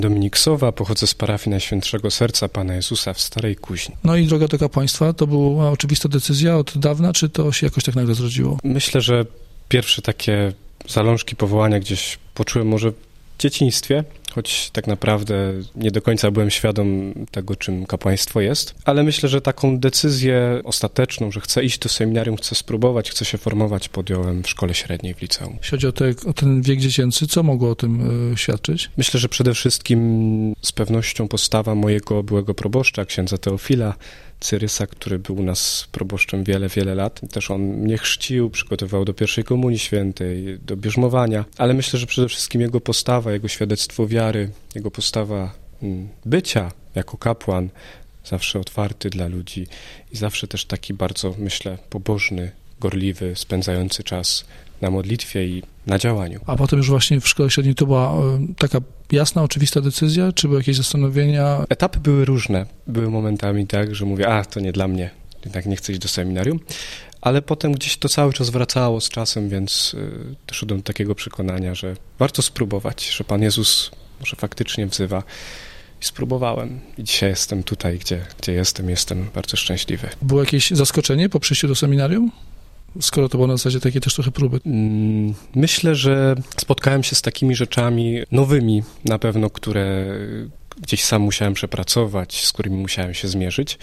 Dominik Sowa, pochodzę z parafii Najświętszego Serca Pana Jezusa w Starej Kuźni. No i droga do kapłaństwa, to była oczywista decyzja od dawna, czy to się jakoś tak nagle zrodziło? Myślę, że pierwsze takie zalążki powołania gdzieś poczułem może w dzieciństwie, choć tak naprawdę nie do końca byłem świadom tego, czym kapłaństwo jest. Ale myślę, że taką decyzję ostateczną, że chcę iść do seminarium, chcę spróbować, chcę się formować, podjąłem w szkole średniej w liceum. Jeśli chodzi o ten wiek dziecięcy, co mogło o tym świadczyć? Myślę, że przede wszystkim z pewnością postawa mojego byłego proboszcza, księdza Teofila Cyrysa, który był u nas proboszczem wiele lat. Też on mnie chrzcił, przygotowywał do pierwszej komunii świętej, do bierzmowania, ale myślę, że przede wszystkim jego postawa, jego świadectwo wiary, jego postawa bycia jako kapłan, zawsze otwarty dla ludzi i zawsze też taki bardzo, myślę, pobożny, gorliwy, spędzający czas na modlitwie i na działaniu. A potem już właśnie w szkole średniej to była taka jasna, oczywista decyzja, czy były jakieś zastanowienia? Etapy były różne. Były momentami tak, że mówię, to nie dla mnie, jednak nie chcę iść do seminarium, ale potem gdzieś to cały czas wracało z czasem, więc doszedłem do takiego przekonania, że warto spróbować, że Pan Jezus może faktycznie wzywa. I spróbowałem. I dzisiaj jestem tutaj, gdzie jestem bardzo szczęśliwy. Było jakieś zaskoczenie po przyjściu do seminarium? Skoro to było na zasadzie takie też trochę próby. Myślę, że spotkałem się z takimi rzeczami nowymi na pewno, które gdzieś sam musiałem przepracować, z którymi musiałem się zmierzyć,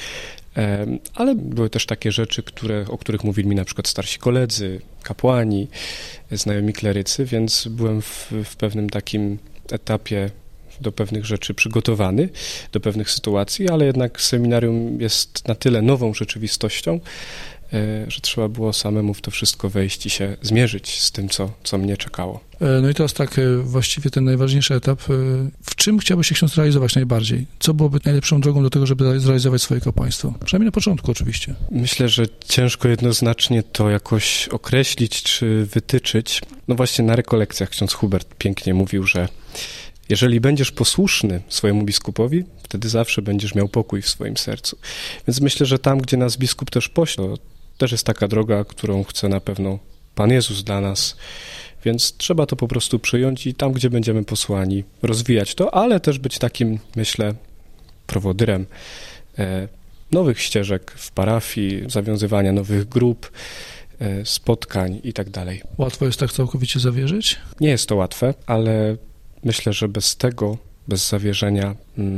ale były też takie rzeczy, o których mówili mi na przykład starsi koledzy, kapłani, znajomi klerycy, więc byłem w pewnym takim etapie do pewnych rzeczy przygotowany, do pewnych sytuacji, ale jednak seminarium jest na tyle nową rzeczywistością, że trzeba było samemu w to wszystko wejść i się zmierzyć z tym, co mnie czekało. No i teraz tak, właściwie ten najważniejszy etap. W czym chciałby się ksiądz realizować najbardziej? Co byłoby najlepszą drogą do tego, żeby zrealizować swoje kapłaństwo? Przynajmniej na początku oczywiście. Myślę, że ciężko jednoznacznie to jakoś określić czy wytyczyć. No właśnie na rekolekcjach ksiądz Hubert pięknie mówił, że jeżeli będziesz posłuszny swojemu biskupowi, wtedy zawsze będziesz miał pokój w swoim sercu. Więc myślę, że tam, gdzie nas biskup też pośle, to też jest taka droga, którą chce na pewno Pan Jezus dla nas. Więc trzeba to po prostu przyjąć i tam, gdzie będziemy posłani, rozwijać to, ale też być takim, myślę, prowodyrem nowych ścieżek w parafii, zawiązywania nowych grup, spotkań i tak dalej. Łatwo jest tak całkowicie zawierzyć? Nie jest to łatwe, ale myślę, że bez tego, bez zawierzenia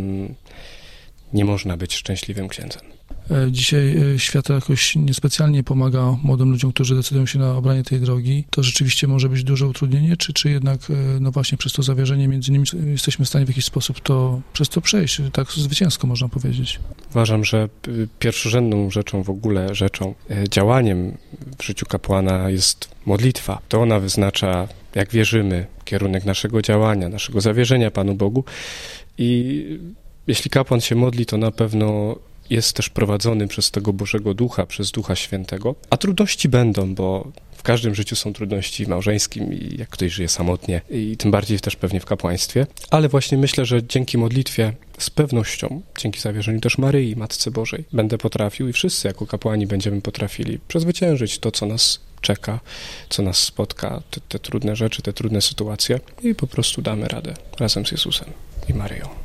nie można być szczęśliwym księdzem. Dzisiaj świat jakoś niespecjalnie pomaga młodym ludziom, którzy decydują się na obranie tej drogi. To rzeczywiście może być duże utrudnienie, czy jednak no właśnie przez to zawierzenie między nimi jesteśmy w stanie w jakiś sposób przez to przejść, tak zwycięsko można powiedzieć? Uważam, że pierwszorzędną rzeczą w ogóle, działaniem w życiu kapłana jest modlitwa. To ona wyznacza, jak wierzymy, kierunek naszego działania, naszego zawierzenia Panu Bogu i jeśli kapłan się modli, to na pewno jest też prowadzony przez tego Bożego Ducha, przez Ducha Świętego. A trudności będą, bo w każdym życiu są trudności małżeńskim i jak ktoś żyje samotnie i tym bardziej też pewnie w kapłaństwie. Ale właśnie myślę, że dzięki modlitwie z pewnością, dzięki zawierzeniu też Maryi, Matce Bożej, będę potrafił i wszyscy jako kapłani będziemy potrafili przezwyciężyć to, co nas czeka, co nas spotka, te trudne rzeczy, te trudne sytuacje i po prostu damy radę razem z Jezusem i Maryją.